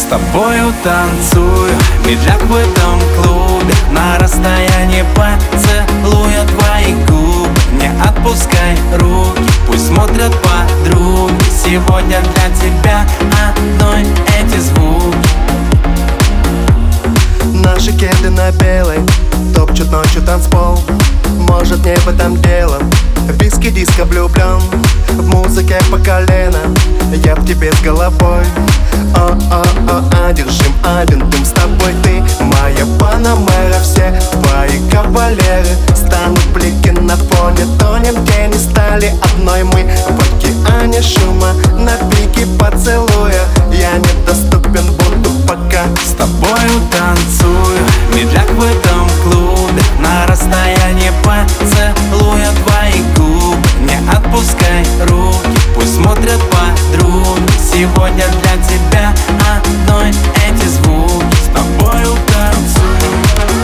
С тобою танцую, медляк в этом клубе. На расстоянии поцелуя твои губы. Не отпускай руки, пусть смотрят подруги. Сегодня для тебя одной эти звуки. Наши кеды на белой топчут ночью танцпол. Может, не в этом дело. Виски, диско, влюблен в музыке по колено. Я в тебе с головой. О-о-о, одержим один дым с тобой. Ты моя Панамера, все твои кавалеры станут блики на фоне. Тонем, где не стали одной мы. В океане шума на пике поцелуя. Я недоступен, буду пока с тобою танцую, медляк в этом клубе. На расстоянии поцелуя твои губы. Не отпускай руки, пусть смотрят подруги. Сегодня для тебя одной эти звуки. С тобою танцую.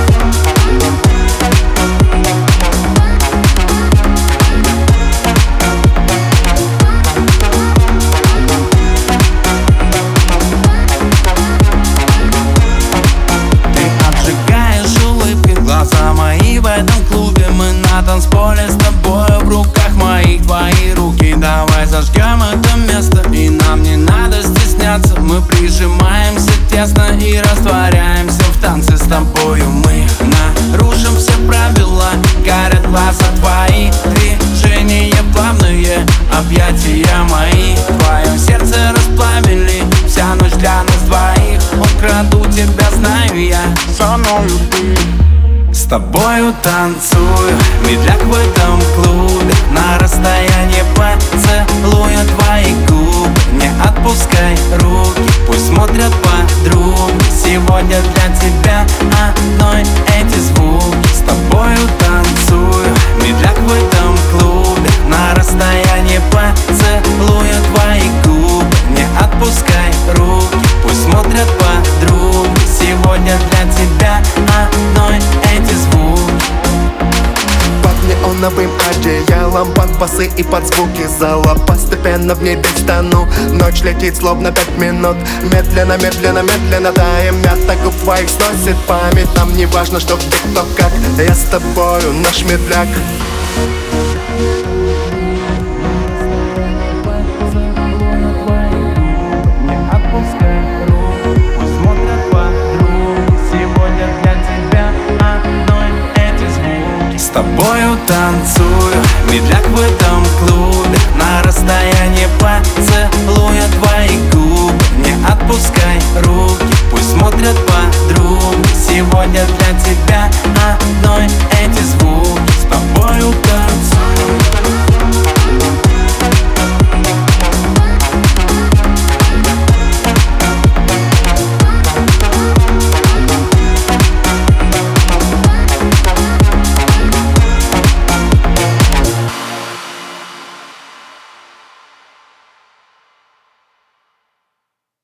Глаза мои в этом клубе. Мы на танцполе с тобой. В руках моих твои руки. Давай зажгем это место, и нам не надо стесняться. Мы прижимаемся тесно и растворяемся в танце с тобою. Мы нарушим все правила. Горят глаза твои, движения плавные, объятия мои в твоем сердце расплавили. Вся ночь для нас двоих. Украду тебя, знаю я, со мною ты. С тобою танцую, медляк в этом клубе. На расстоянии поцелуя твои губы. Не отпускай руки, пусть смотрят подруги. Сегодня для тебя одной эти звуки. С тобою танцую, медляк в этом клубе. На расстоянии поцелуя твои губы. Не отпускай руки, пусть смотрят подруги. Сегодня для тебя одной эти звуки. Под неоновым одеялом, под басы и под звуки зала. Постепенно в небе стану. Ночь летит словно 5 минут. Медленно, медленно, медленно таем. Мята губ твоих сносит память. Нам не важно, что где, кто, как. Я с тобою, наш медляк. С тобою танцую, медляк в этом клубе.